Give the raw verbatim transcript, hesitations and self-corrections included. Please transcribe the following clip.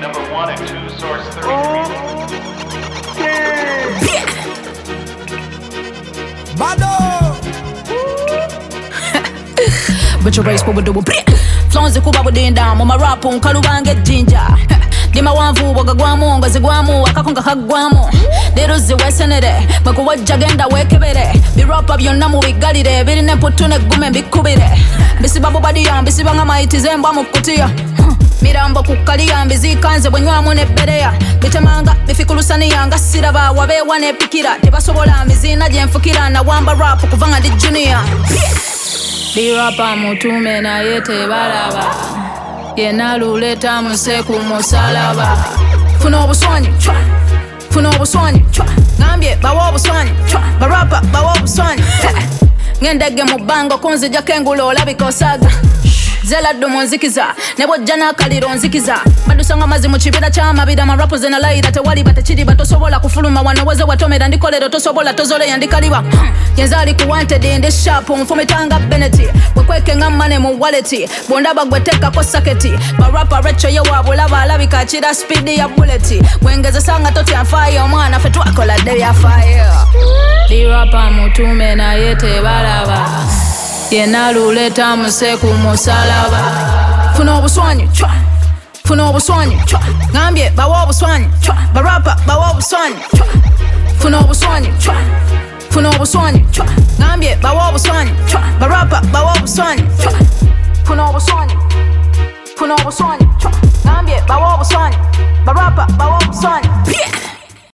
number one and two, source thirty-three. Yeah. Bado. But your race, what we do? Flonze kuba budinda mu marapu nkalubange jinja. Dima wanvu wagagwamu ngozi gwamu akakonga kagwamu. Lero ziwesenere bakuwajja genda wekebere. Birapa byonna mu bigalire birine putune gume bikubire. Bisibabu badiya bisibanga maitize mba mu kutiya. Mirambo kukaliya mbizikanze bwenywamu nebbereya. Bitemanga bifikulusaniya nga siraba wabewa nepikira. Tebasobola mizina gyenfukira na wamba rap kuvanga ndi junior. Birapa mutume na yete balaba. Yena luleta museku musalaba. Funa obuswanyi chwa. Funa obuswanyi chwa. Ngambye bawa obuswanyi chwa. Barapa bawa obuswanyi. Ngendege mubango kunzija kengulo olabika osaga. Zela dumu nzikiza nebo jana kaliro nzikiza badusanga mazi mu kibira ky'amabira marapu zena laira tewali batekiri batosobola kufuluma wano weze watomera ndikolero tosobola tozole yandikaliba yenzali ku wanted in this shop mfumitanga beneti wekweke ngamane mu wallet bondaba gweteka ko saketi barapa recho ye wabulaba alabika kira speed ya bullet wengeze sanga toti afire omwana fetu akola de ya fire li rapa mutume na yete balaba Yena luleta museku musalaba. Funa obuswanyi chwa. Funa obuswanyi chwa. Ngambye bawa obuswanyi chwa. Barapa bawa obuswanyi chwa. Funa obuswanyi chwa. Funa obuswanyi chwa. Ngambye bawa obuswanyi chwa. Barapa bawa obuswanyi chwa. Funa obuswanyi. Funa obuswanyi chwa. Ngambye bawa obuswanyi. Barapa bawa obuswanyi.